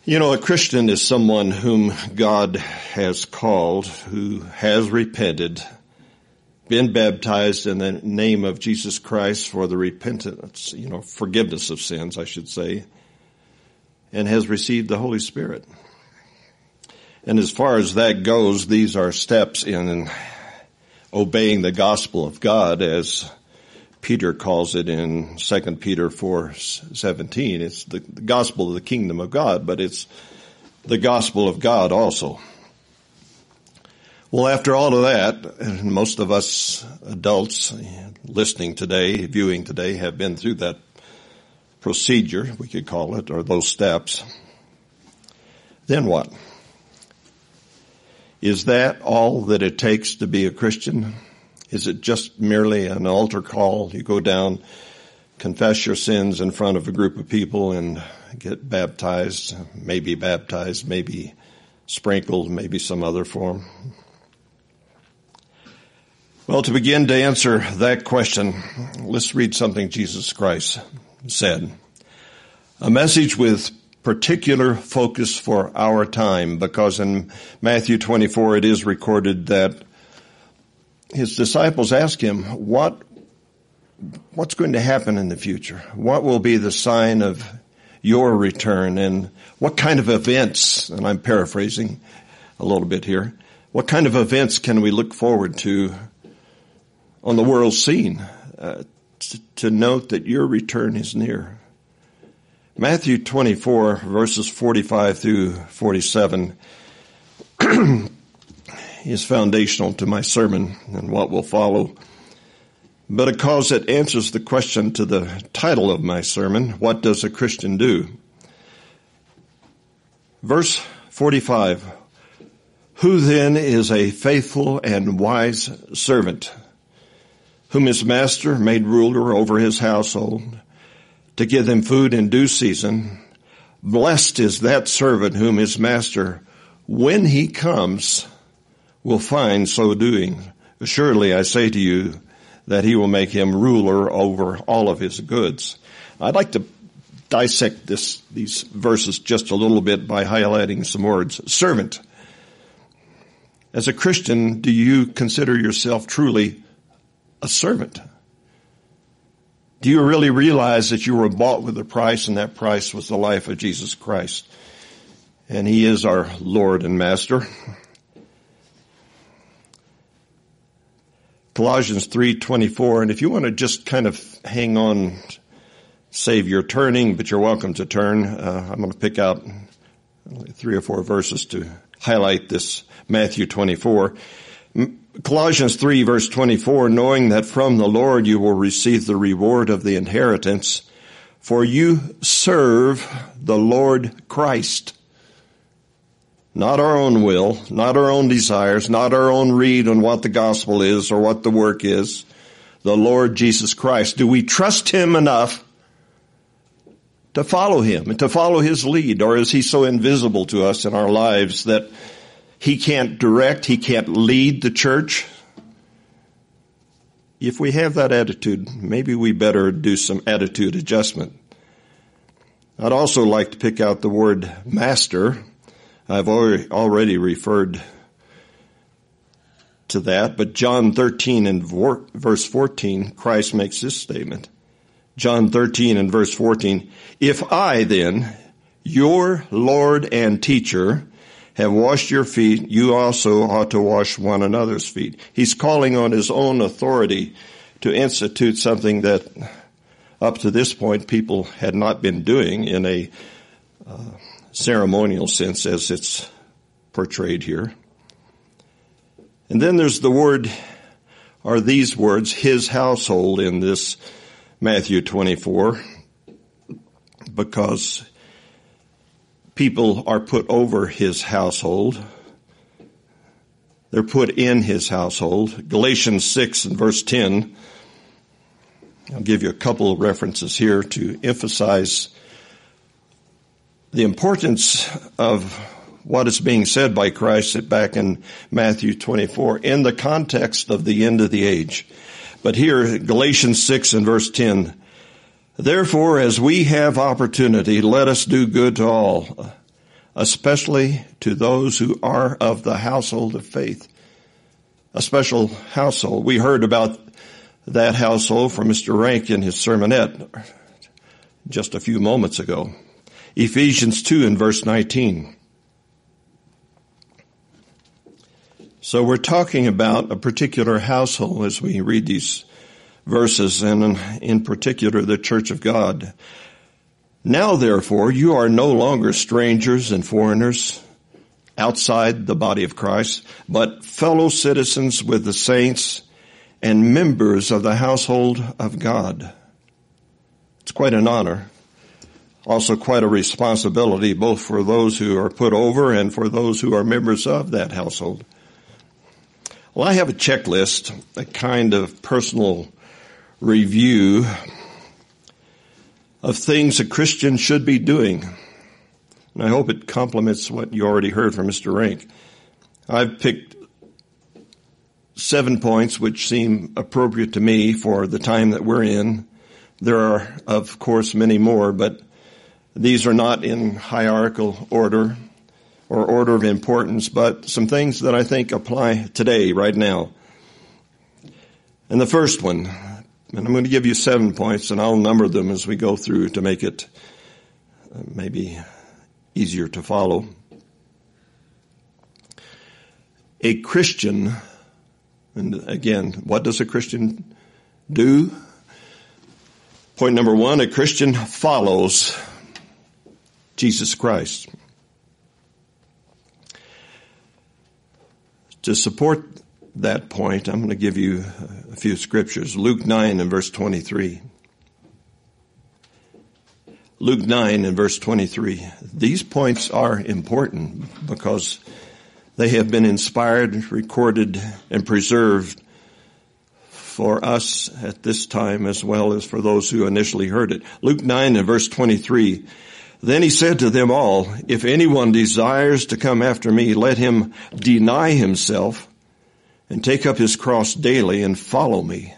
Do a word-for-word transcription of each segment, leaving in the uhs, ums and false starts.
You know, a Christian is someone whom God has called, who has repented, been baptized in the name of Jesus Christ for the repentance, you know, forgiveness of sins, I should say, and has received the Holy Spirit. And as far as that goes, these are steps in obeying the gospel of God, as Peter calls it in Second Peter four seventeen. It's the, the gospel of the kingdom of God, but it's the gospel of God also. Well, after all of that, and most of us adults listening today, viewing today, have been through that procedure, we could call it, or those steps. Then what? Is that all that it takes to be a Christian? Is it just merely an altar call? You go down, confess your sins in front of a group of people and get baptized, maybe baptized, maybe sprinkled, maybe some other form. Well, to begin to answer that question, let's read something Jesus Christ said. A message with particular focus for our time, because in Matthew twenty-four it is recorded that his disciples ask him, what, what's going to happen in the future? What will be the sign of your return? And what kind of events, and I'm paraphrasing a little bit here, what kind of events can we look forward to on the world scene uh, to, to note that your return is near? Matthew twenty-four, verses forty-five through forty-seven is foundational to my sermon and what will follow. But because it answers the question to the title of my sermon, what does a Christian do? Verse forty-five, who then is a faithful and wise servant, whom his master made ruler over his household, to give them food in due season? Blessed is that servant whom his master, when he comes, will find so doing. Surely I say to you that he will make him ruler over all of his goods. I'd like to dissect this, these verses just a little bit by highlighting some words. Servant. As a Christian, do you consider yourself truly a servant? Do you really realize that you were bought with a price, and that price was the life of Jesus Christ? And he is our Lord and Master. Colossians three twenty-four, and if you want to just kind of hang on, save your turning, but you're welcome to turn. Uh, I'm going to pick out three or four verses to highlight this Matthew twenty-four. Colossians three verse twenty-four, knowing that from the Lord you will receive the reward of the inheritance, for you serve the Lord Christ. Not our own will, not our own desires, not our own read on what the gospel is or what the work is. The Lord Jesus Christ. Do we trust him enough to follow him and to follow his lead? Or is he so invisible to us in our lives that he can't direct, he can't lead the church? If we have that attitude, maybe we better do some attitude adjustment. I'd also like to pick out the word master. I've already referred to that, but John thirteen and verse fourteen, Christ makes this statement. John thirteen and verse fourteen, if I then, your Lord and teacher, have washed your feet, you also ought to wash one another's feet. He's calling on his own authority to institute something that up to this point people had not been doing in a uh, ceremonial sense as it's portrayed here. And then there's the word, or these words, his household in this Matthew twenty-four, because people are put over his household. They're put in his household. Galatians six and verse ten, I'll give you a couple of references here to emphasize the importance of what is being said by Christ back in Matthew twenty-four in the context of the end of the age. But here, Galatians six and verse ten, therefore, as we have opportunity, let us do good to all, especially to those who are of the household of faith. A special household. We heard about that household from Mister Rank in his sermonette just a few moments ago. Ephesians two and verse nineteen. So we're talking about a particular household as we read these verses, and in particular the Church of God. Now, therefore, you are no longer strangers and foreigners outside the body of Christ, but fellow citizens with the saints and members of the household of God. It's quite an honor, also quite a responsibility, both for those who are put over and for those who are members of that household. Well, I have a checklist, a kind of personal review of things a Christian should be doing. And I hope it complements what you already heard from Mister Rank. I've picked seven points which seem appropriate to me for the time that we're in. There are, of course, many more, but these are not in hierarchical order or order of importance, but some things that I think apply today, right now. And the first one, and I'm going to give you seven points, and I'll number them as we go through to make it uh, maybe easier to follow. A Christian, and again, what does a Christian do? Point number one, a Christian follows Jesus Christ. To support that point, I'm going to give you a few scriptures. Luke nine and verse twenty-three. Luke nine and verse twenty-three. These points are important because they have been inspired, recorded, and preserved for us at this time as well as for those who initially heard it. Luke nine and verse twenty-three. Then he said to them all, if anyone desires to come after me, let him deny himself and take up his cross daily and follow me.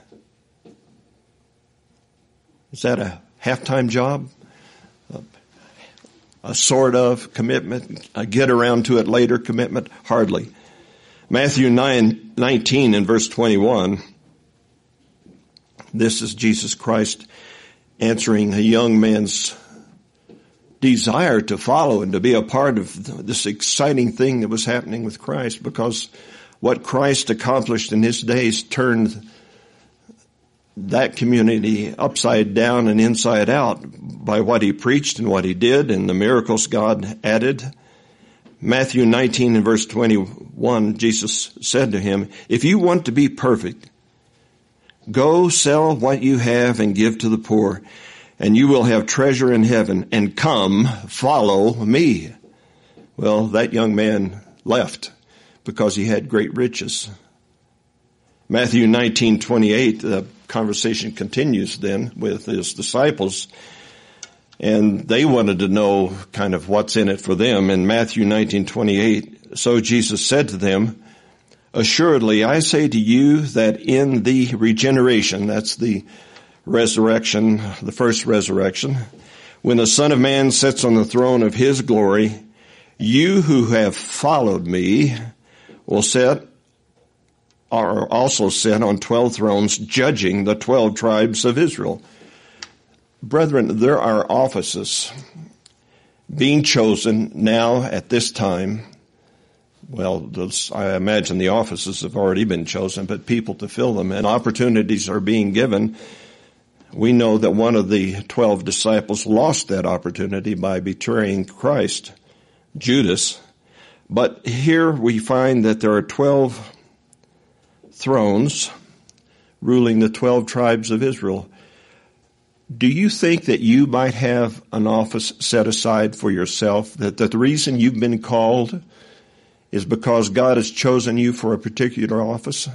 Is that a half-time job? A, a sort of commitment? A get around to it later commitment? Hardly. Matthew nine nineteen and verse twenty-one. This is Jesus Christ answering a young man's desire to follow and to be a part of this exciting thing that was happening with Christ, because what Christ accomplished in his days turned that community upside down and inside out by what he preached and what he did and the miracles God added. Matthew nineteen and verse twenty-one, Jesus said to him, if you want to be perfect, go sell what you have and give to the poor, and you will have treasure in heaven, and come, follow me. Well, that young man left because he had great riches. Matthew nineteen twenty-eight, the conversation continues then with his disciples, and they wanted to know kind of what's in it for them. In Matthew nineteen twenty-eight, so Jesus said to them, assuredly, I say to you that in the regeneration, that's the resurrection, the first resurrection, when the Son of Man sits on the throne of his glory, you who have followed me will sit, are also sit on twelve thrones, judging the twelve tribes of Israel. Brethren, there are offices being chosen now at this time. Well, those, I imagine the offices have already been chosen, but people to fill them, and opportunities are being given. We know that one of the twelve disciples lost that opportunity by betraying Christ, Judas. But here we find that there are twelve thrones ruling the twelve tribes of Israel. Do you think that you might have an office set aside for yourself, that, that the reason you've been called is because God has chosen you for a particular office?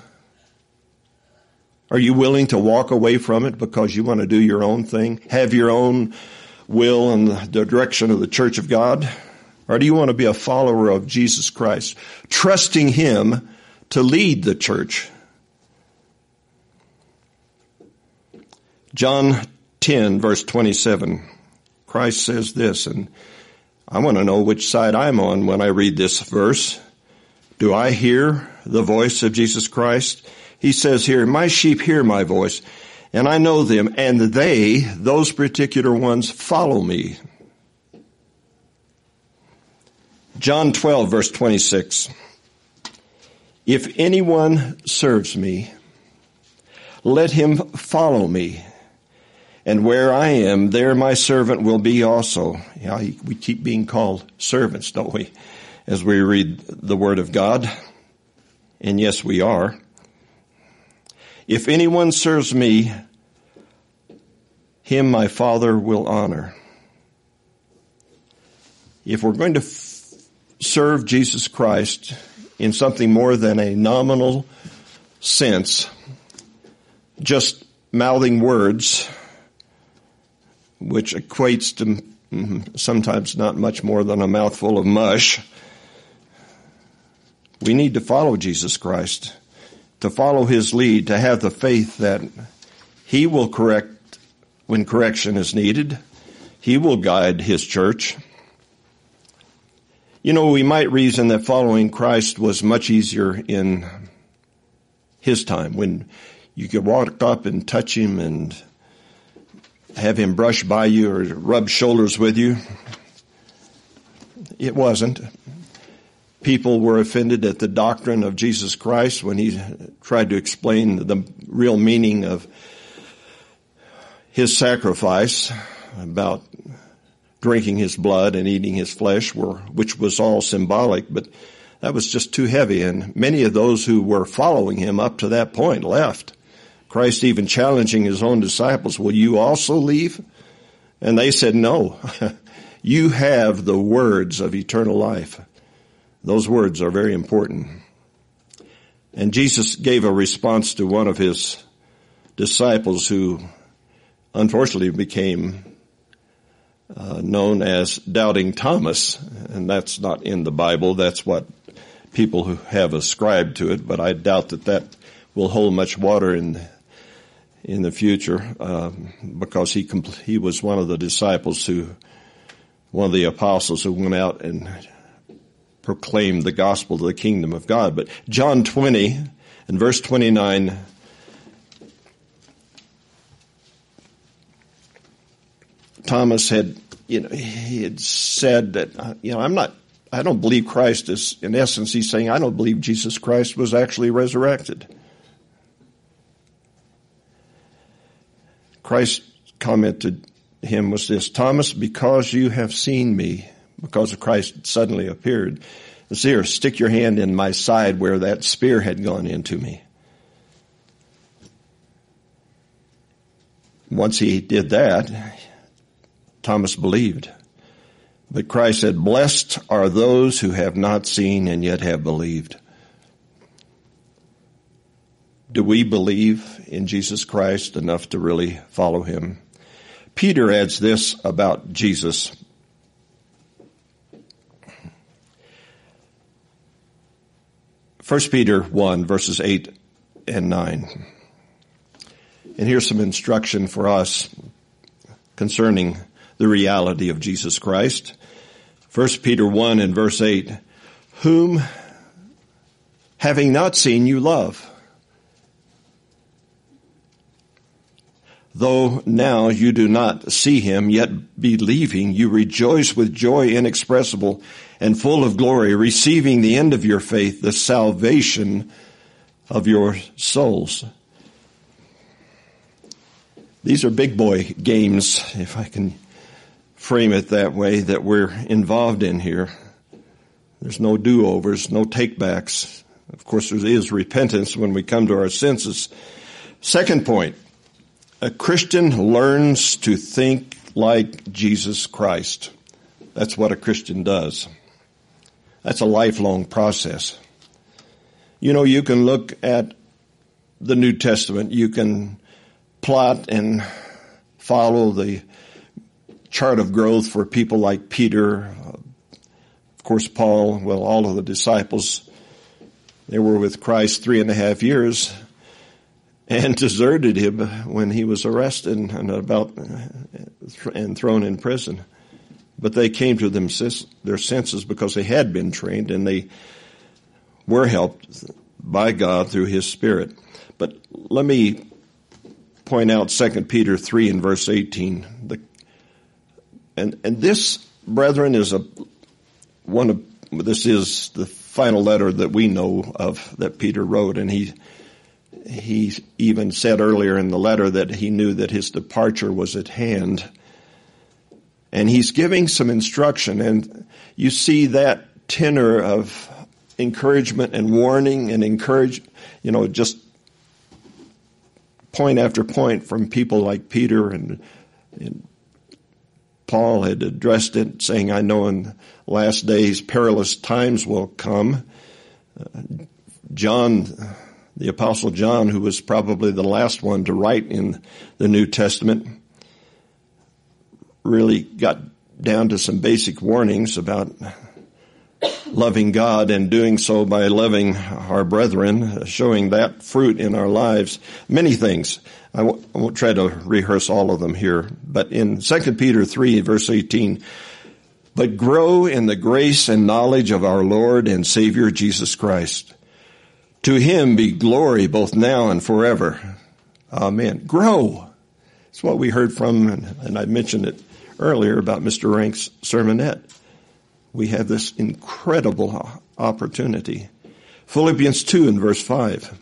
Are you willing to walk away from it because you want to do your own thing, have your own will in the direction of the Church of God? Or do you want to be a follower of Jesus Christ, trusting him to lead the church? John ten, verse twenty-seven, Christ says this, and I want to know which side I'm on when I read this verse. Do I hear the voice of Jesus Christ? He says here, my sheep hear my voice, and I know them, and they, those particular ones, follow me. John twelve, verse twenty-six. If anyone serves me, let him follow me. And where I am, there my servant will be also. Yeah, we keep being called servants, don't we, as we read the Word of God? And yes, we are. If anyone serves me, him my Father will honor. If we're going to f- serve Jesus Christ in something more than a nominal sense, just mouthing words, which equates to mm, sometimes not much more than a mouthful of mush, we need to follow Jesus Christ, to follow his lead, to have the faith that he will correct when correction is needed. He will guide his church. You know, we might reason that following Christ was much easier in his time, when you could walk up and touch him and have him brush by you or rub shoulders with you. It wasn't. People were offended at the doctrine of Jesus Christ when he tried to explain the real meaning of his sacrifice, about drinking his blood and eating his flesh, which was all symbolic, but that was just too heavy. And many of those who were following him up to that point left. Christ even challenging his own disciples, will you also leave? And they said, no. You have the words of eternal life. Those words are very important. And Jesus gave a response to one of his disciples who unfortunately became uh, known as Doubting Thomas. And that's not in the Bible. That's what people who have ascribed to it. But I doubt that that will hold much water in in the future, uh, because he compl- he was one of the disciples who, one of the apostles who went out and proclaimed the gospel of the kingdom of God. But John twenty and verse twenty-nine, Thomas had, you know, he had said that, uh, you know, I'm not, I don't believe Christ is, in essence, he's saying, I don't believe Jesus Christ was actually resurrected. Christ's comment to him was this, Thomas, because you have seen me, because Christ suddenly appeared, it's here, stick your hand in my side where that spear had gone into me. Once he did that, Thomas believed. But Christ said, blessed are those who have not seen and yet have believed. Do we believe in Jesus Christ enough to really follow him? Peter adds this about Jesus. First Peter one, verses eight and nine. And here's some instruction for us concerning the reality of Jesus Christ. First Peter one and verse eight. Whom, having not seen, you love. Though now you do not see him, yet believing, you rejoice with joy inexpressible and full of glory, receiving the end of your faith, the salvation of your souls. These are big boy games, if I can frame it that way, that we're involved in here. There's no do-overs, no take-backs. Of course, there is repentance when we come to our senses. Second point. A Christian learns to think like Jesus Christ. That's what a Christian does. That's a lifelong process. You know, you can look at the New Testament. You can plot and follow the chart of growth for people like Peter, of course, Paul, well, all of the disciples. They were with Christ three and a half years. And deserted him when he was arrested and about and thrown in prison. but they came to them, their senses because they had been trained and they were helped by God through His Spirit. But let me point out Second Peter three and verse eighteen. The, and, and this, brethren, is a one of, this is the final letter that we know of that Peter wrote, and he he even said earlier in the letter that he knew that his departure was at hand. And he's giving some instruction, and you see that tenor of encouragement and warning and encourage, you know, just point after point from people like Peter and, and Paul had addressed it, saying, I know in last days perilous times will come. Uh, John, the Apostle John, who was probably the last one to write in the New Testament, really got down to some basic warnings about loving God and doing so by loving our brethren, showing that fruit in our lives. Many things. I won't, I won't try to rehearse all of them here, but in Second Peter three, verse eighteen, but grow in the grace and knowledge of our Lord and Savior Jesus Christ. To Him be glory both now and forever. Amen. Grow. It's what we heard from, and, and I mentioned it earlier about Mister Rank's sermonette. We have this incredible opportunity. Philippians two and verse five.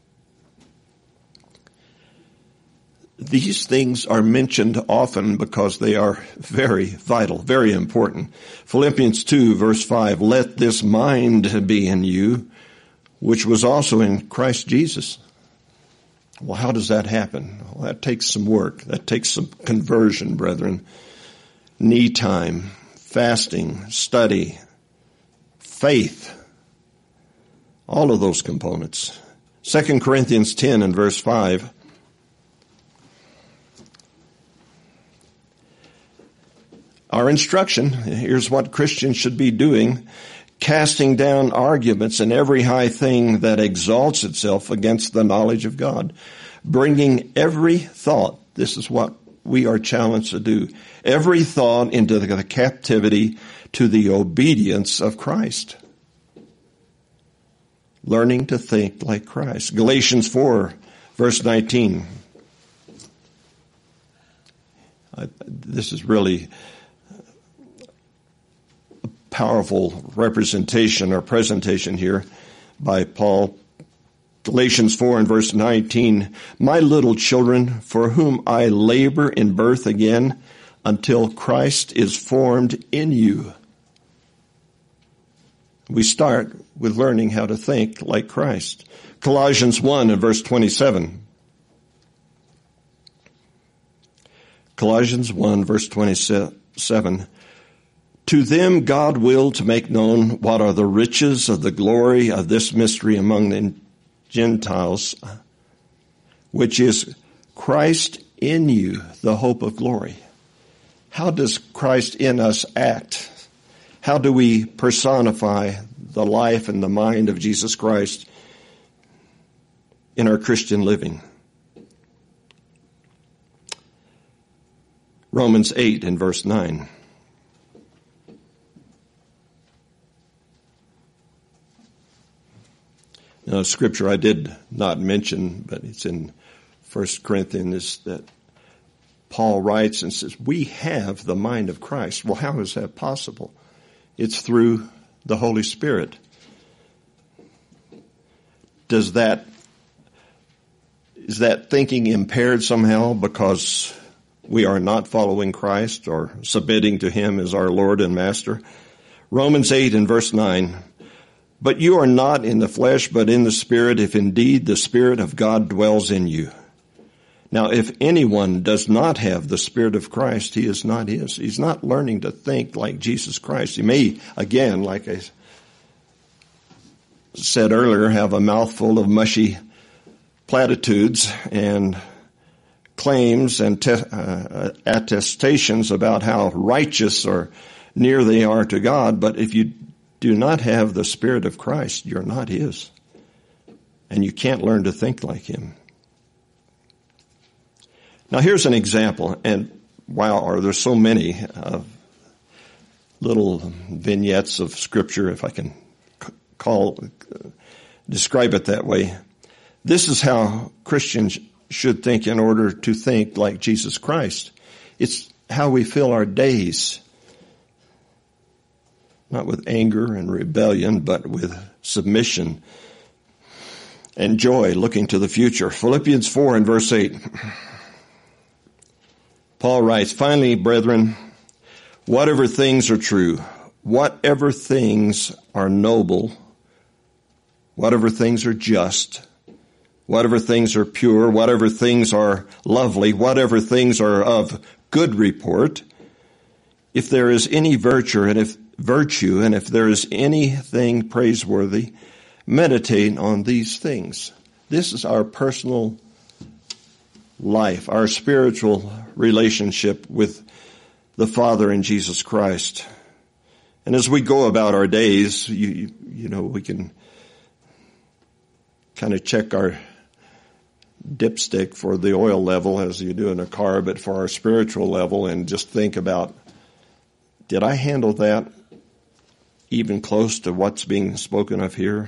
These things are mentioned often because they are very vital, very important. Philippians two verse five, let this mind be in you, which was also in Christ Jesus. Well, how does that happen? Well, that takes some work. That takes some conversion, brethren. Knee time, fasting, study, faith, all of those components. Second Corinthians ten and verse five. Our instruction, here's what Christians should be doing, casting down arguments and every high thing that exalts itself against the knowledge of God, bringing every thought, this is what we are challenged to do, every thought into the captivity to the obedience of Christ. Learning to think like Christ. Galatians four, verse nineteen. I, this is really a powerful representation or presentation here by Paul. Galatians four and verse nineteen, my little children, for whom I labor in birth again until Christ is formed in you. We start with learning how to think like Christ. Colossians one and verse twenty-seven. Colossians one verse twenty-seven. To them God willed to make known what are the riches of the glory of this mystery among the Gentiles, which is Christ in you, the hope of glory. How does Christ in us act? How do we personify the life and the mind of Jesus Christ in our Christian living? Romans eight and verse nine. Now, a scripture I did not mention, but it's in First Corinthians, that Paul writes and says, we have the mind of Christ. Well, how is that possible? It's through the Holy Spirit. Does that, is that thinking impaired somehow because we are not following Christ or submitting to Him as our Lord and Master? Romans eight and verse nine. But you are not in the flesh, but in the Spirit, if indeed the Spirit of God dwells in you. Now, if anyone does not have the Spirit of Christ, he is not his. He's not learning to think like Jesus Christ. He may, again, like I said earlier, have a mouthful of mushy platitudes and claims and te- uh, attestations about how righteous or near they are to God, but if you do not have the Spirit of Christ, you're not His. And you can't learn to think like Him. Now here's an example, and wow, are there so many of little vignettes of Scripture, if I can call, uh, describe it that way. This is how Christians should think in order to think like Jesus Christ. It's how we fill our days. Not with anger and rebellion, but with submission and joy, looking to the future. Philippians four and verse eight. Paul writes, "Finally, brethren, whatever things are true, whatever things are noble, whatever things are just, whatever things are pure, whatever things are lovely, whatever things are of good report, if there is any virtue and if virtue and if there is anything praiseworthy, meditate on these things." This is our personal life, our spiritual relationship with the Father in Jesus Christ. And as we go about our days, you, you, you know, we can kind of check our dipstick for the oil level as you do in a car, but for our spiritual level, and just think about, did I handle that even close to what's being spoken of here?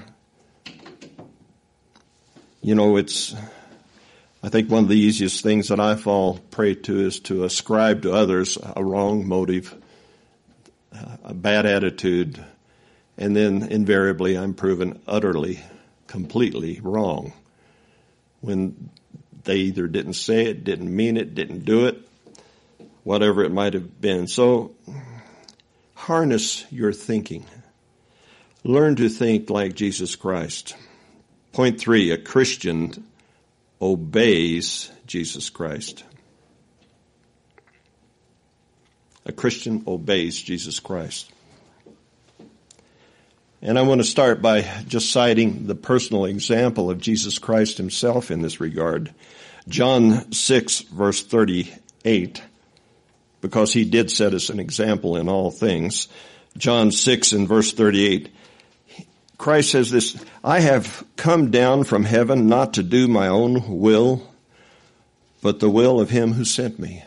You know, it's, I think one of the easiest things that I fall prey to is to ascribe to others a wrong motive, a bad attitude, and then invariably I'm proven utterly, completely wrong when they either didn't say it, didn't mean it, didn't do it, whatever it might have been. So harness your thinking. Learn to think like Jesus Christ. Point three, a Christian obeys Jesus Christ. A Christian obeys Jesus Christ. And I want to start by just citing the personal example of Jesus Christ himself in this regard. John six, verse thirty-eight, because he did set us an example in all things. John six and verse thirty-eight, Christ says this, "I have come down from heaven not to do my own will, but the will of him who sent me."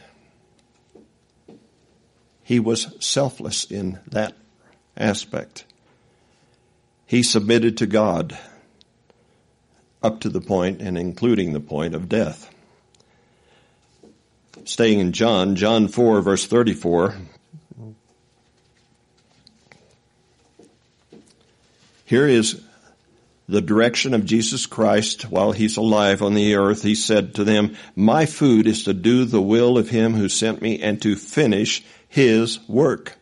He was selfless in that aspect. He submitted to God up to the point and including the point of death. Staying in John, John four, verse thirty-four. Here is the direction of Jesus Christ while he's alive on the earth. He said to them, "My food is to do the will of him who sent me and to finish his work."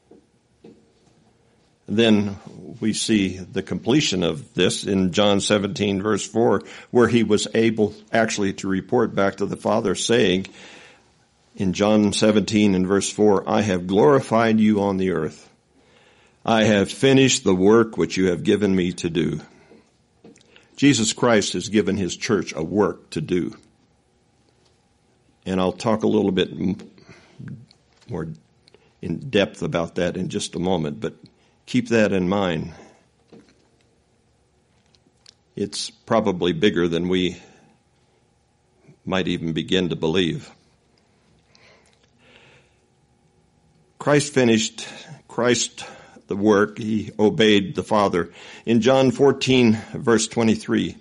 Then we see the completion of this in John seventeen, verse four, where he was able actually to report back to the Father, saying in John seventeen and verse four, "I have glorified you on the earth. I have finished the work which you have given me to do." Jesus Christ has given his church a work to do. And I'll talk a little bit more in depth about that in just a moment, but keep that in mind. It's probably bigger than we might even begin to believe. Christ finished, Christ the work, he obeyed the Father. In John fourteen, verse twenty-three,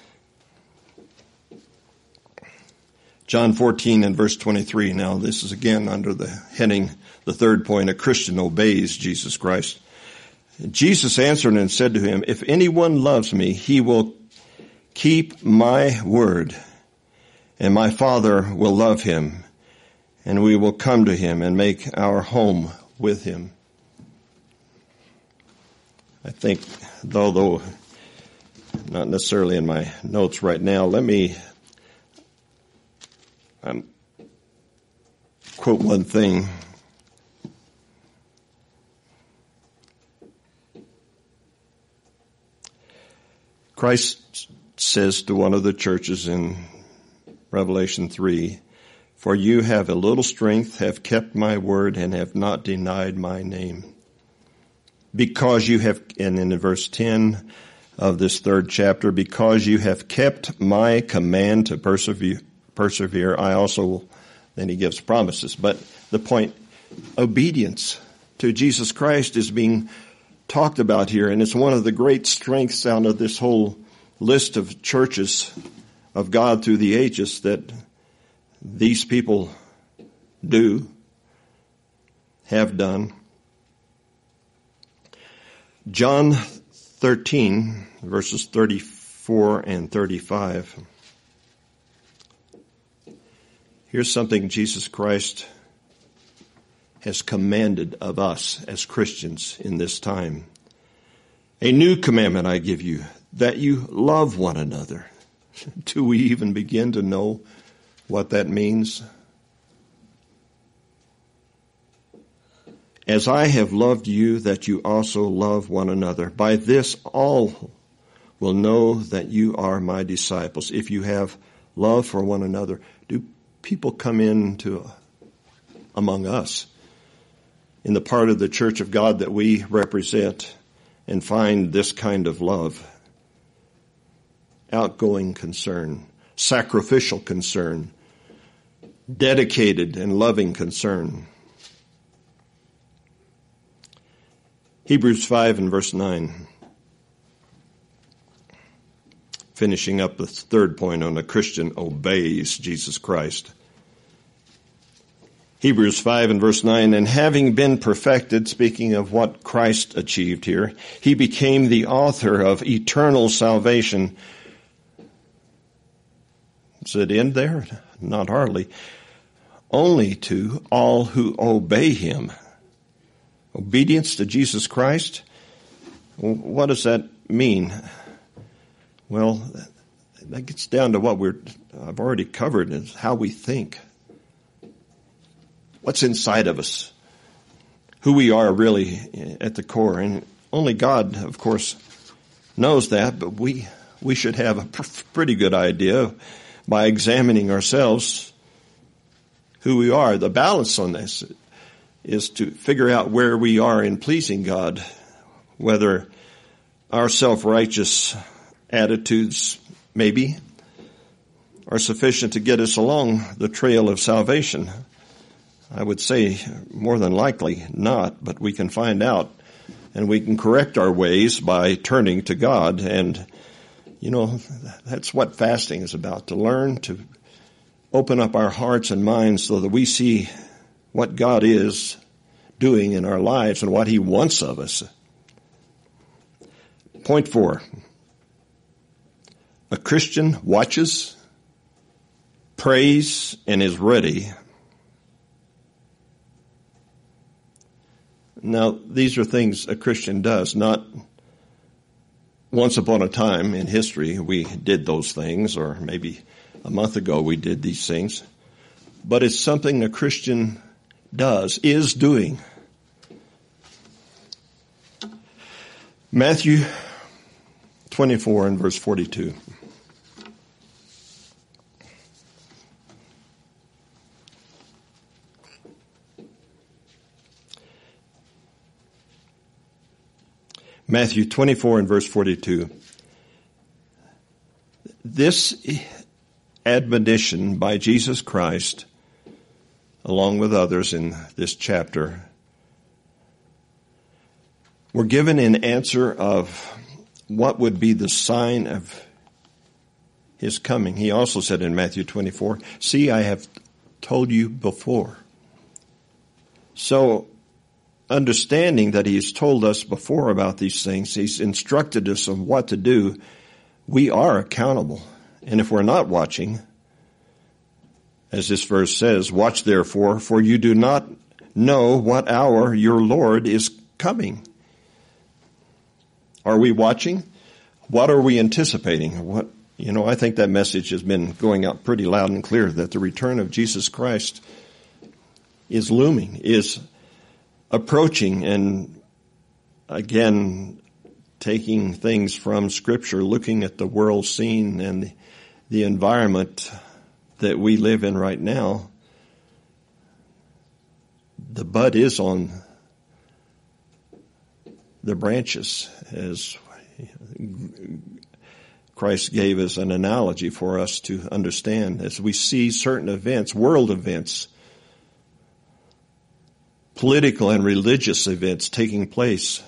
John fourteen and verse twenty-three, now this is again under the heading, the third point, a Christian obeys Jesus Christ. Jesus answered and said to him, "If anyone loves me, he will keep my word, and my Father will love him, and we will come to him and make our home with him." I think, though, though not necessarily in my notes right now, let me um, quote one thing. Christ says to one of the churches in Revelation three, "For you have a little strength, have kept my word, and have not denied my name. Because you have," and in verse ten of this third chapter, "because you have kept my command to persevere, persevere, I also," then he gives promises. But the point, obedience. to Jesus Christ is being talked about here, and it's one of the great strengths out of this whole list of churches of God through the ages that these people do, have done. John thirteen, verses thirty-four and thirty-five. Here's something Jesus Christ has commanded of us as Christians in this time. A new commandment I give you, that you love one another. Do we even begin to know what that means? As I have loved you, that you also love one another. By this all will know that you are my disciples, if you have love for one another. Do people come into among us in the part of the church of God that we represent and find this kind of love? Outgoing concern, sacrificial concern, dedicated and loving concern. Hebrews five and verse nine. Finishing up the third point on a Christian obeys Jesus Christ. Hebrews five and verse nine, and having been perfected, speaking of what Christ achieved here, he became the author of eternal salvation. Does it end there? Not hardly. Only to all who obey him. Obedience to Jesus Christ? What does that mean? Well, that gets down to what we're, I've already covered, is how we think. What's inside of us? Who we are really at the core. And only God, of course, knows that, but we, we should have a pretty good idea by examining ourselves who we are. The balance on this is to figure out where we are in pleasing God, whether our self-righteous attitudes, maybe, are sufficient to get us along the trail of salvation. I would say more than likely not, but we can find out, and we can correct our ways by turning to God. And, you know, that's what fasting is about, to learn to open up our hearts and minds so that we see what God is doing in our lives and what he wants of us. Point four. A Christian watches, prays, and is ready. Now, these are things a Christian does, not once upon a time in history we did those things, or maybe a month ago we did these things. But it's something a Christian does, is doing. Matthew twenty-four and verse forty-two. Matthew twenty-four and verse forty-two. This admonition by Jesus Christ, along with others in this chapter, were given in answer of what would be the sign of his coming. He also said in Matthew twenty-four, see, I have told you before. So, understanding that he's told us before about these things, he's instructed us on what to do, we are accountable. And if we're not watching, as this verse says, watch therefore, for you do not know what hour your Lord is coming. Are we watching? What are we anticipating? What, you know, I think that message has been going out pretty loud and clear, that the return of Jesus Christ is looming, is approaching, and again, taking things from Scripture, looking at the world scene and the environment that we live in right now. The bud is on the branches, as Christ gave us an analogy for us to understand. As we see certain events, world events, political and religious events taking place.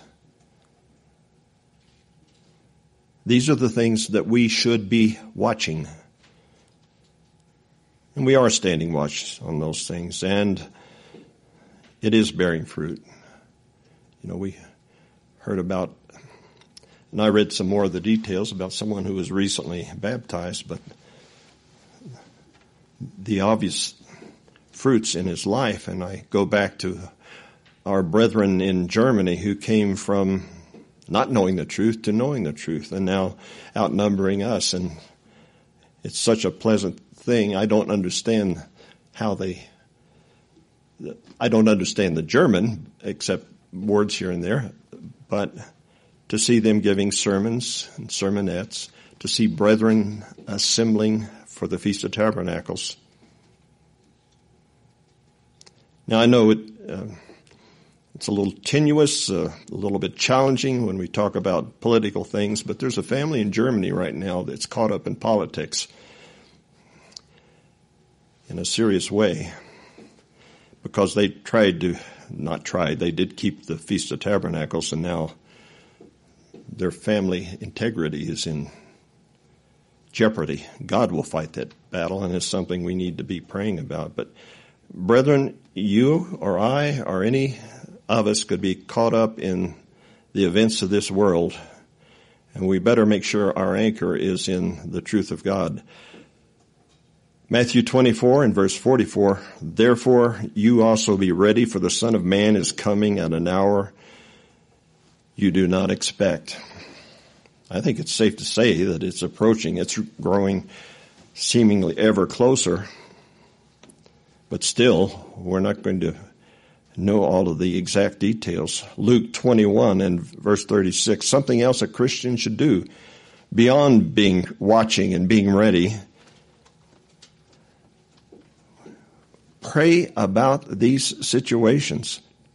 These are the things that we should be watching. And we are standing watch on those things, and it is bearing fruit. You know, we heard about, and I read some more of the details about someone who was recently baptized, but the obvious fruits in his life, and I go back to our brethren in Germany who came from not knowing the truth to knowing the truth, and now outnumbering us, and it's such a pleasant thing. I don't understand how they, I don't understand the German, except words here and there, but to see them giving sermons and sermonettes, to see brethren assembling for the Feast of Tabernacles. Now I know it, uh, it's a little tenuous, uh, a little bit challenging when we talk about political things, but there's a family in Germany right now that's caught up in politics in a serious way because they tried to, not tried, they did keep the Feast of Tabernacles, and now their family integrity is in jeopardy. God will fight that battle, and it's something we need to be praying about. But brethren, you or I or any of us could be caught up in the events of this world, and we better make sure our anchor is in the truth of God. Matthew twenty-four and verse forty-four, therefore you also be ready, for the Son of Man is coming at an hour you do not expect. I think it's safe to say that it's approaching. It's growing seemingly ever closer. But still, we're not going to know all of the exact details. Luke twenty-one and verse thirty-six, something else a Christian should do beyond being watching and being ready. Pray about these situations.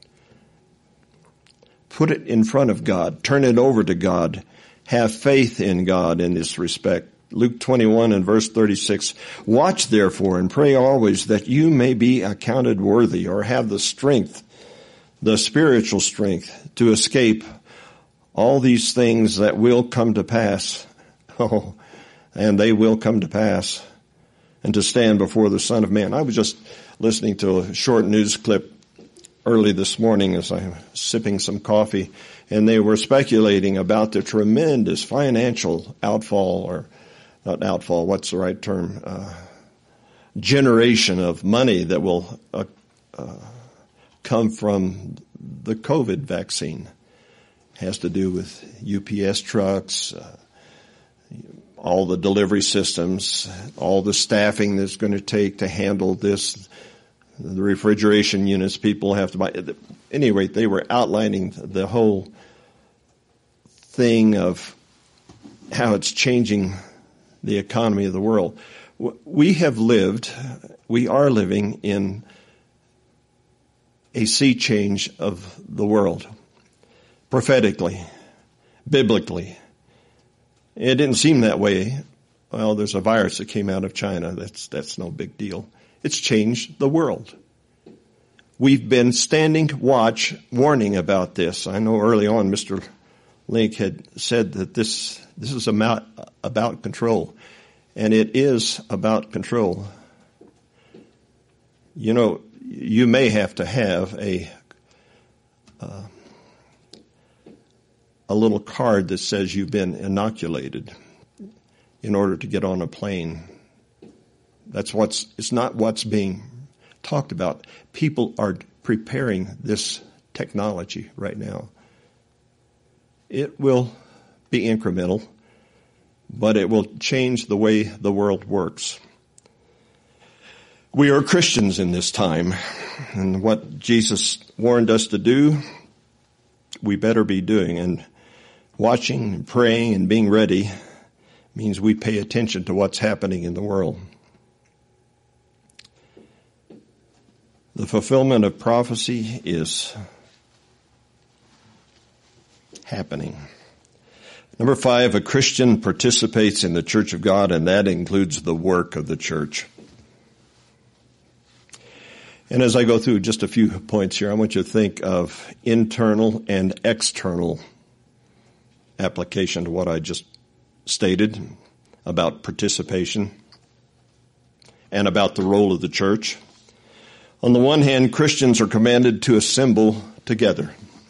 Put it in front of God. Turn it over to God. Have faith in God in this respect. Luke twenty-one and verse thirty-six, watch therefore and pray always that you may be accounted worthy, or have the strength, the spiritual strength, to escape all these things that will come to pass. Oh, and they will come to pass, and to stand before the Son of Man. I was just listening to a short news clip early this morning as I was sipping some coffee, and they were speculating about the tremendous financial outfall, or not outfall, what's the right term, uh, generation of money that will uh, uh, come from the COVID vaccine. It has to do with U P S trucks, uh, all the delivery systems, all the staffing that's going to take to handle this, the refrigeration units people have to buy. At any rate, they were outlining the whole thing of how it's changing the economy of the world. We have lived, we are living in a sea change of the world, prophetically, biblically. It didn't seem that way. Well, there's a virus that came out of China. That's, that's no big deal. It's changed the world. We've been standing watch, warning about this. I know early on Mister Link had said that this this is about, about control, and it is about control. You know, you may have to have a uh, a little card that says you've been inoculated in order to get on a plane. That's what's, it's not what's being talked about. People are preparing this technology right now. It will be incremental, but it will change the way the world works. We are Christians in this time, and what Jesus warned us to do, we better be doing. And watching and praying and being ready means we pay attention to what's happening in the world. The fulfillment of prophecy is happening. Number five, a Christian participates in the church of God, and that includes the work of the church. And as I go through just a few points here, I want you to think of internal and external application to what I just stated about participation and about the role of the church. On the one hand, Christians are commanded to assemble together.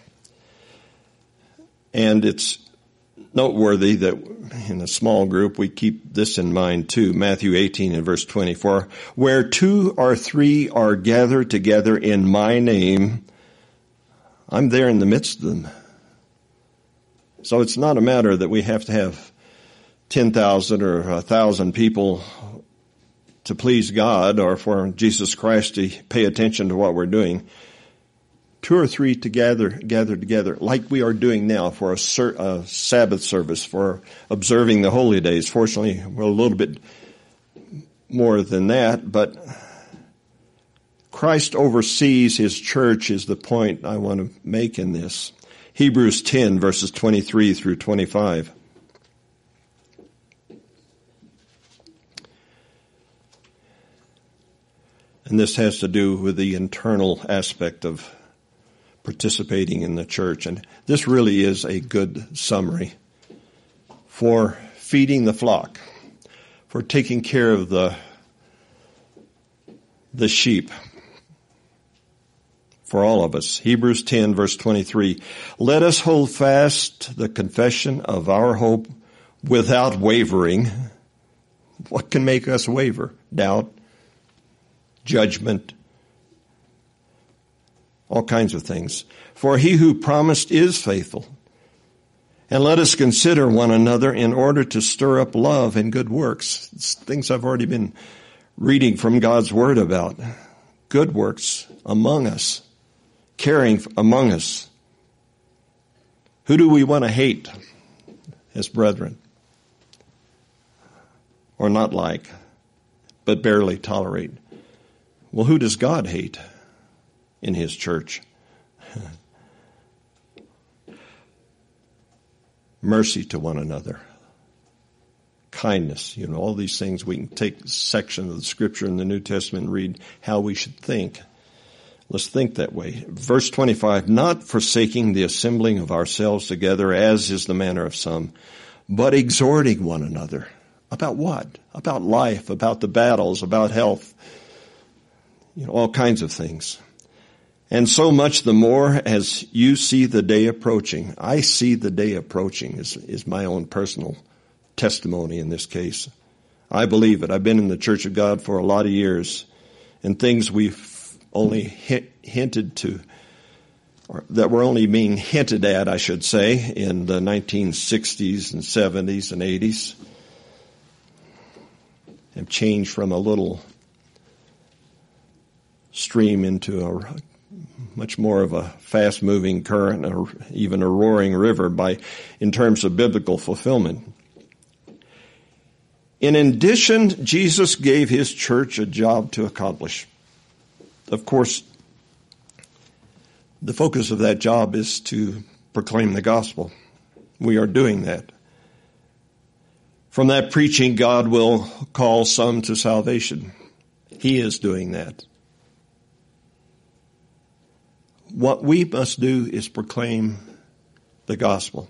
And it's noteworthy that in a small group we keep this in mind too. Matthew eighteen and verse twenty-four, where two or three are gathered together in my name, I'm there in the midst of them. So it's not a matter that we have to have ten thousand or one thousand people to please God or for Jesus Christ to pay attention to what we're doing. Two or three together, gather together, like we are doing now for a, ser- a Sabbath service, for observing the holy days. Fortunately, we're a little bit more than that, but Christ oversees his church is the point I want to make in this. Hebrews ten, verses twenty-three through twenty-five. And this has to do with the internal aspect of participating in the church. And this really is a good summary for feeding the flock, for taking care of the, the sheep, for all of us. Hebrews ten, verse twenty-three. Let us hold fast the confession of our hope without wavering. What can make us waver? Doubt, judgment, all kinds of things. For he who promised is faithful. And let us consider one another in order to stir up love and good works. It's things I've already been reading from God's word about. Good works among us, caring among us. Who do we want to hate as brethren? Or not like, but barely tolerate? Well, who does God hate in his church? Mercy to one another. Kindness. You know, all these things. We can take a section of the scripture in the New Testament and read how we should think. Let's think that way. Verse twenty-five, not forsaking the assembling of ourselves together, as is the manner of some, but exhorting one another. About what? About life, about the battles, about health. You know, all kinds of things. And so much the more as you see the day approaching. I see the day approaching is, is my own personal testimony in this case. I believe it. I've been in the Church of God for a lot of years, and things we've only hint, hinted to, or that were only being hinted at, I should say, in the nineteen sixties and seventies and eighties, have changed from a little stream into a much more of a fast-moving current, or even a roaring river by, in terms of biblical fulfillment. In addition, Jesus gave his church a job to accomplish. Of course, the focus of that job is to proclaim the gospel. We are doing that. From that preaching, God will call some to salvation. He is doing that. What we must do is proclaim the gospel.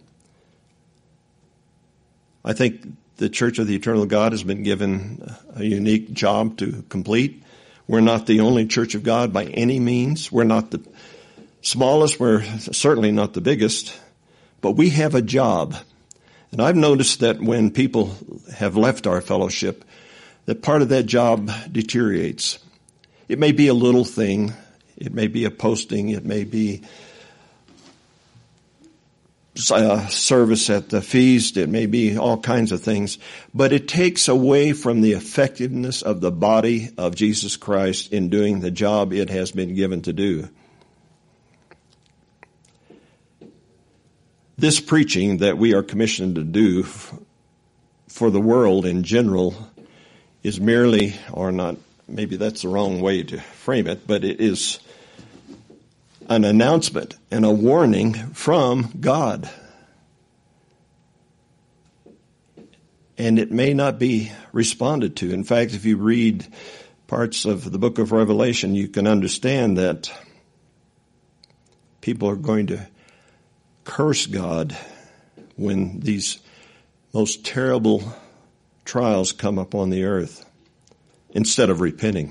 I think the Church of the Eternal God has been given a unique job to complete. We're not the only Church of God by any means. We're not the smallest. We're certainly not the biggest. But we have a job. And I've noticed that when people have left our fellowship, that part of that job deteriorates. It may be a little thing. It may be a posting. It may be a service at the feast. It may be all kinds of things. But it takes away from the effectiveness of the body of Jesus Christ in doing the job it has been given to do. This preaching that we are commissioned to do for the world in general is merely, or not, maybe that's the wrong way to frame it, but it is an announcement and a warning from God. And it may not be responded to. In fact, if you read parts of the book of Revelation, you can understand that people are going to curse God when these most terrible trials come upon the earth instead of repenting.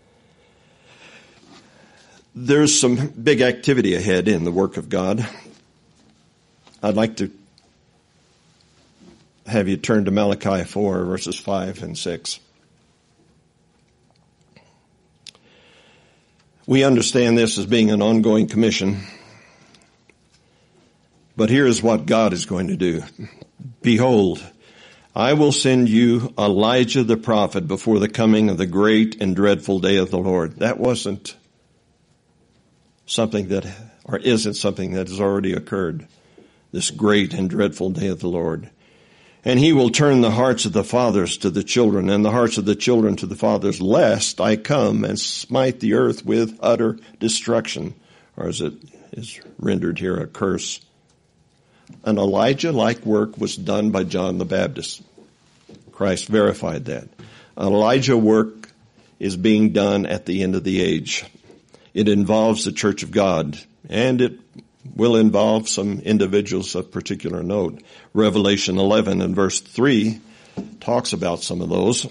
There's some big activity ahead in the work of God. I'd like to have you turn to Malachi four, verses five and six. We understand this as being an ongoing commission, but here is what God is going to do. Behold, I will send you Elijah the prophet before the coming of the great and dreadful day of the Lord. That wasn't something that, or isn't something that has already occurred. This great and dreadful day of the Lord. And he will turn the hearts of the fathers to the children, and the hearts of the children to the fathers, lest I come and smite the earth with utter destruction. Or as it is rendered here, a curse. An Elijah-like work was done by John the Baptist. Christ verified that. Elijah work is being done at the end of the age. It involves the church of God, and it will involve some individuals of particular note. Revelation eleven and verse three talks about some of those.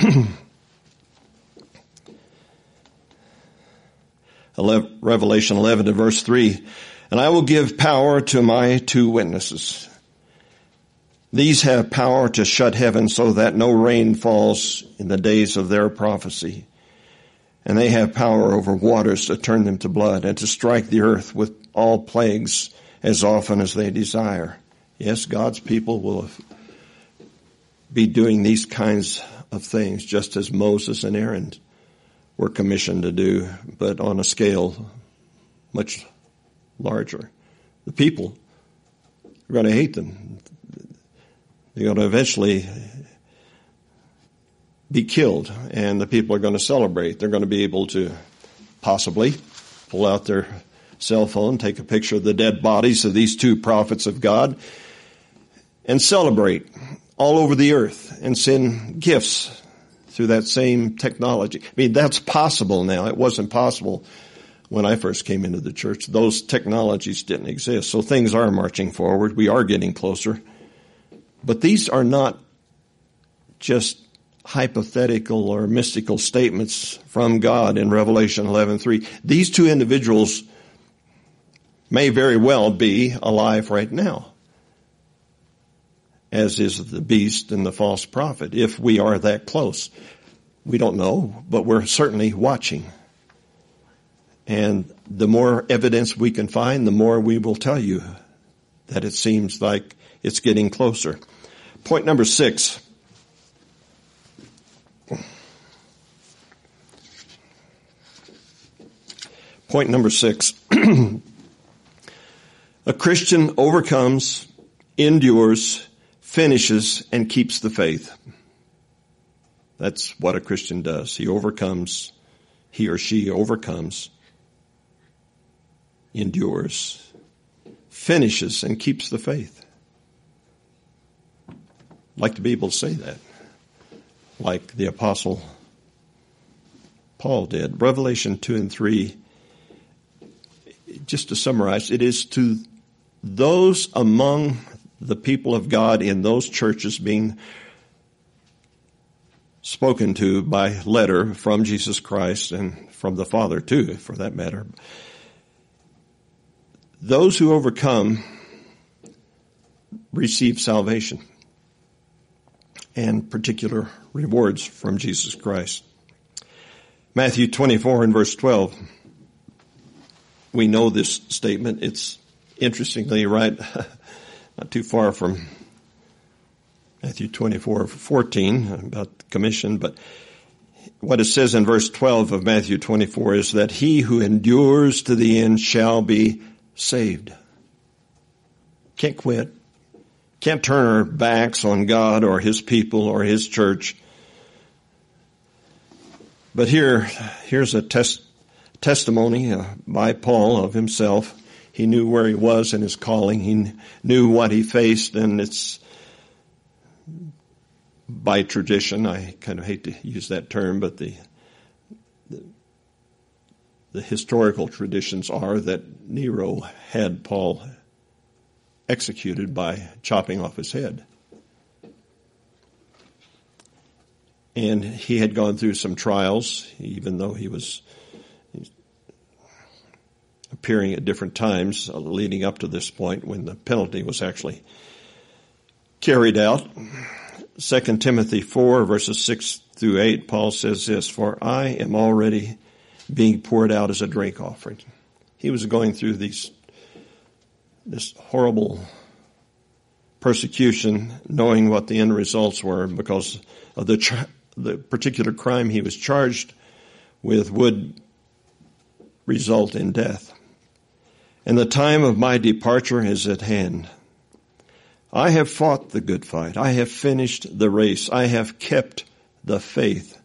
Revelation eleven and verse three, and I will give power to my two witnesses. These have power to shut heaven so that no rain falls in the days of their prophecy. And they have power over waters to turn them to blood and to strike the earth with all plagues as often as they desire. Yes, God's people will be doing these kinds of things just as Moses and Aaron were commissioned to do, but on a scale much larger. The people are going to hate them. They're going to eventually be killed, and the people are going to celebrate. They're going to be able to possibly pull out their cell phone, take a picture of the dead bodies of these two prophets of God, and celebrate all over the earth and send gifts through that same technology. I mean, that's possible now. It wasn't possible when I first came into the church. Those technologies didn't exist. So things are marching forward. We are getting closer. But these are not just hypothetical or mystical statements from God in Revelation eleven three. These two individuals may very well be alive right now, as is the beast and the false prophet, if we are that close. We don't know, but we're certainly watching. And the more evidence we can find, the more we will tell you that it seems like it's getting closer. Point number six. Point number six. A Christian overcomes, endures, finishes, and keeps the faith. That's what a Christian does. He overcomes, he or she overcomes, endures, finishes, and keeps the faith. I'd like to be able to say that, like the Apostle Paul did. Revelation two and three, just to summarize, it is to those among the people of God in those churches being spoken to by letter from Jesus Christ and from the Father too, for that matter. Those who overcome receive salvation and particular rewards from Jesus Christ. Matthew twenty-four and verse twelve. We know this statement. It's interestingly right, not too far from Matthew twenty-four fourteen about the commission, but what it says in verse twelve of Matthew twenty-four is that he who endures to the end shall be saved. Can't quit. Can't turn our backs on God or his people or his church. But here, here's a test, testimony uh, by Paul of himself. He knew where he was in his calling. He knew what he faced, and it's by tradition. I kind of hate to use that term, but the the historical traditions are that Nero had Paul executed by chopping off his head. And he had gone through some trials, even though he was appearing at different times leading up to this point when the penalty was actually carried out. Second Timothy four, verses six through eight, Paul says this, "For I am already being poured out as a drink offering." He was going through these this horrible persecution, knowing what the end results were because of the ch- the particular crime he was charged with would result in death. "And the time of my departure is at hand. I have fought the good fight. I have finished the race. I have kept the faith."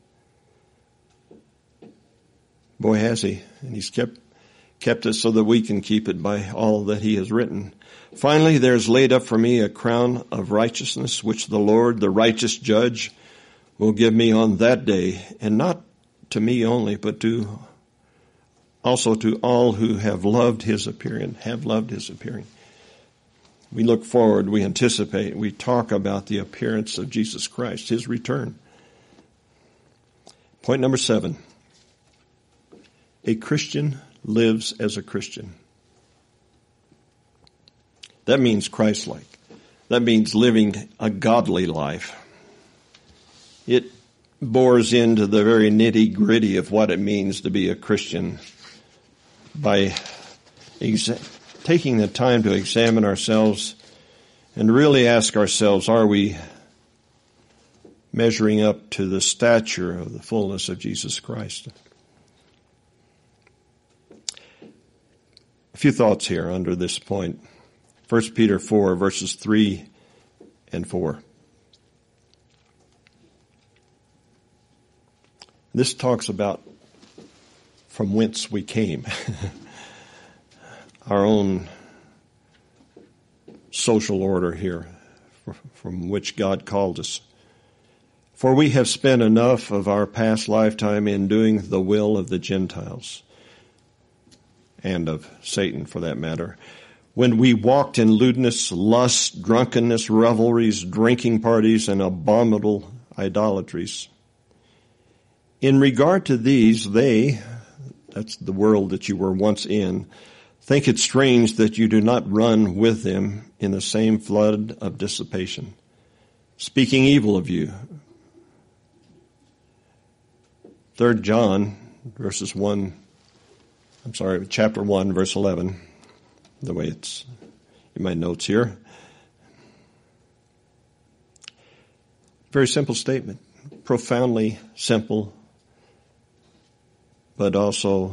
Boy, has he. And he's kept kept it so that we can keep it by all that he has written. "Finally, there is laid up for me a crown of righteousness, which the Lord, the righteous judge, will give me on that day, and not to me only, but to also to all who have loved his appearing, have loved his appearing." We look forward, we anticipate, we talk about the appearance of Jesus Christ, his return. Point number seven. A Christian lives as a Christian. That means Christ-like. That means living a godly life. It bores into the very nitty-gritty of what it means to be a Christian by exa- taking the time to examine ourselves and really ask ourselves, are we measuring up to the stature of the fullness of Jesus Christ? A few thoughts here under this point. First Peter four, verses three and four. This talks about from whence we came, our own social order here, from which God called us. "For we have spent enough of our past lifetime in doing the will of the Gentiles," and of Satan for that matter, "when we walked in lewdness, lust, drunkenness, revelries, drinking parties, and abominable idolatries. In regard to these, they," that's the world that you were once in, "think it strange that you do not run with them in the same flood of dissipation, speaking evil of you." Third John, verses one, I'm sorry, chapter one, verse eleven, the way it's in my notes here. Very simple statement, profoundly simple, but also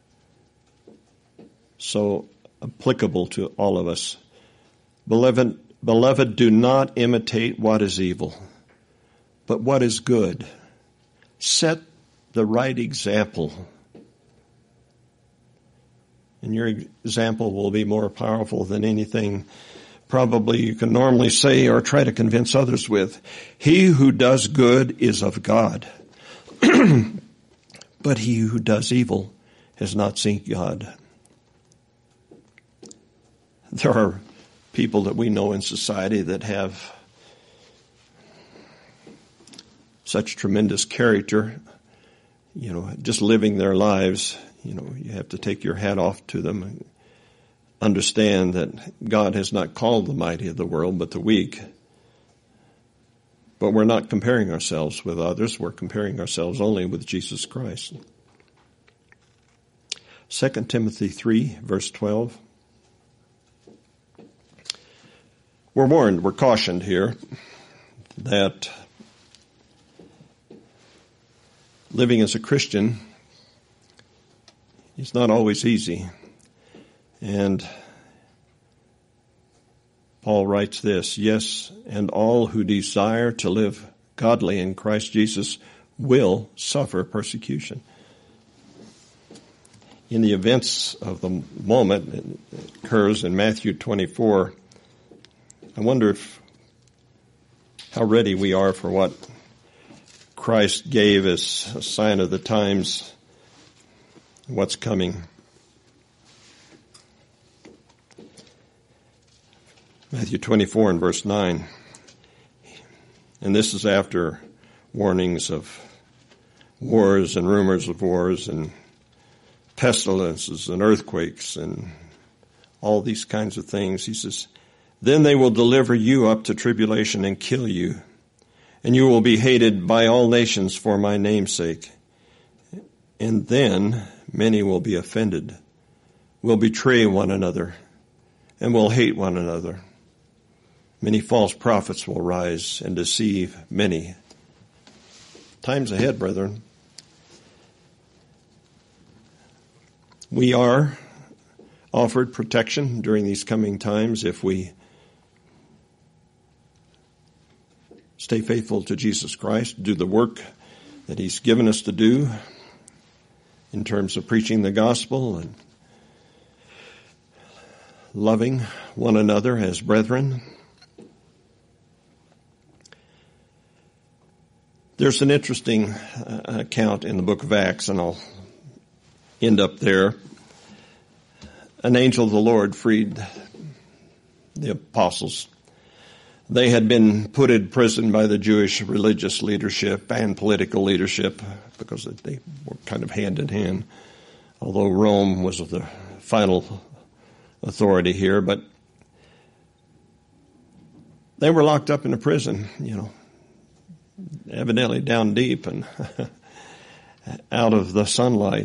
so applicable to all of us. Beloved, beloved, do not imitate what is evil, but what is good. Set the right example, and your example will be more powerful than anything probably you can normally say or try to convince others with. He who does good is of God, but he who does evil has not seen God. There are people that we know in society that have such tremendous character, you know, just living their lives. You know, you have to take your hat off to them and understand that God has not called the mighty of the world, but the weak. But we're not comparing ourselves with others. We're comparing ourselves only with Jesus Christ. Second Timothy three, verse twelve. We're warned, we're cautioned here that living as a Christian is not always easy. And Paul writes this, "Yes, and all who desire to live godly in Christ Jesus will suffer persecution." In the events of the moment, it occurs in Matthew twenty-four. I wonder if how ready we are for what Christ gave as a sign of the times what's coming. Matthew twenty-four and verse nine. And this is after warnings of wars and rumors of wars and pestilences and earthquakes and all these kinds of things. He says, then they will deliver you up to tribulation and kill you, and you will be hated by all nations for my name's sake. And then many will be offended, will betray one another, and will hate one another. Many false prophets will rise and deceive many. Times ahead, brethren. We are offered protection during these coming times if we stay faithful to Jesus Christ, do the work that He's given us to do in terms of preaching the gospel and loving one another as brethren. There's an interesting uh, account in the book of Acts, and I'll end up there. An angel of the Lord freed the apostles. They had been put in prison by the Jewish religious leadership and political leadership because they were kind of hand in hand, although Rome was the final authority here. But they were locked up in a prison, you know, evidently down deep and out of the sunlight.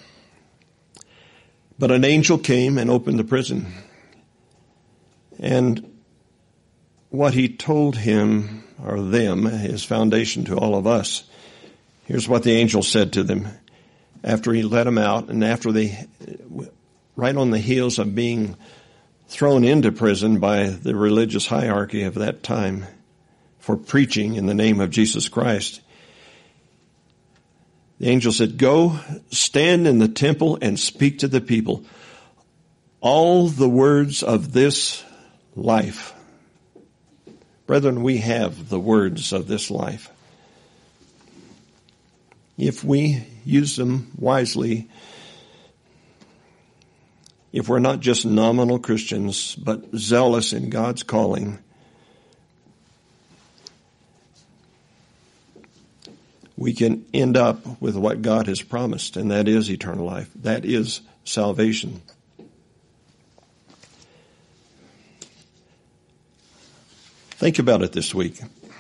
But an angel came and opened the prison. And what he told him, or them, is foundation to all of us. Here's what the angel said to them after he let them out, and after they, right on the heels of being thrown into prison by the religious hierarchy of that time for preaching in the name of Jesus Christ. The angel said, go, stand in the temple and speak to the people all the words of this life. Brethren, we have the words of this life. If we use them wisely, if we're not just nominal Christians, but zealous in God's calling, we can end up with what God has promised, and that is eternal life. That is salvation. Think about it this week.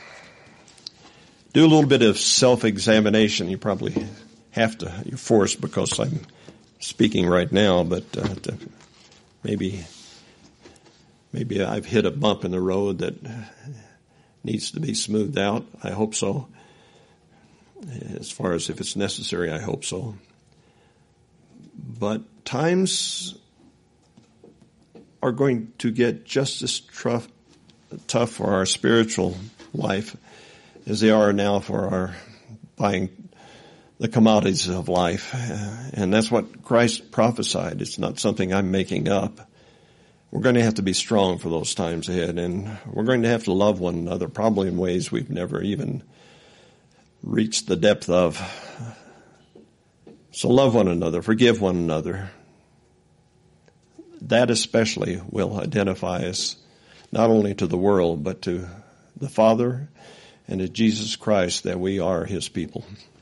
Do a little bit of self-examination. You probably have to. You're forced because I'm speaking right now, but uh, to maybe maybe I've hit a bump in the road that needs to be smoothed out. I hope so. As far as if it's necessary, I hope so. But times are going to get just as tough, tough for our spiritual life as they are now for our buying the commodities of life. And that's what Christ prophesied. It's not something I'm making up. We're going to have to be strong for those times ahead, and we're going to have to love one another, probably in ways we've never even reached the depth of. So love one another, forgive one another. That especially will identify us not only to the world, but to the Father and to Jesus Christ, that we are His people.